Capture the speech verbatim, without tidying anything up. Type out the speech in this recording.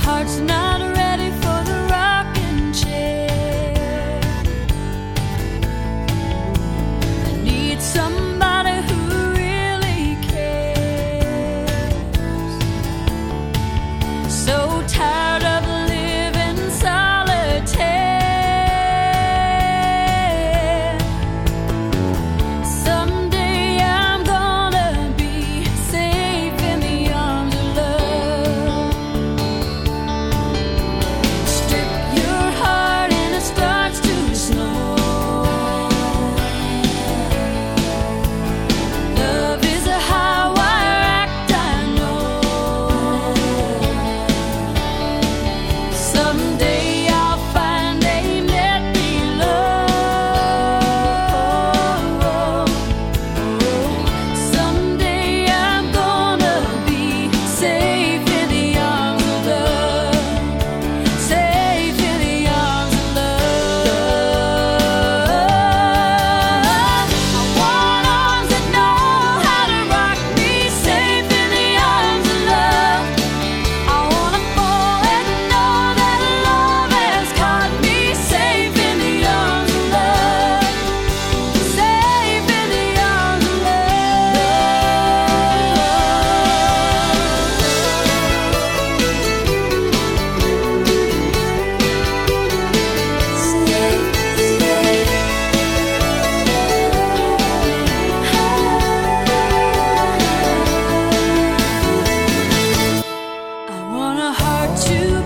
heart's not ready for the rocking chair. I need somebody who really cares. So tired of living solitaire. Someday I'm gonna be safe in the arms of love. Strip your heart and it starts to snow. Love is a high wire act, I know. Someday I'll find a net below. Someday I'm gonna be safe in the arms of love. Safe in the arms of love. I want arms that know how to rock me. Safe in the arms of love. I wanna fall and know that love has caught me. Safe in the arms of love. Safe in the arms of love. I want a heart to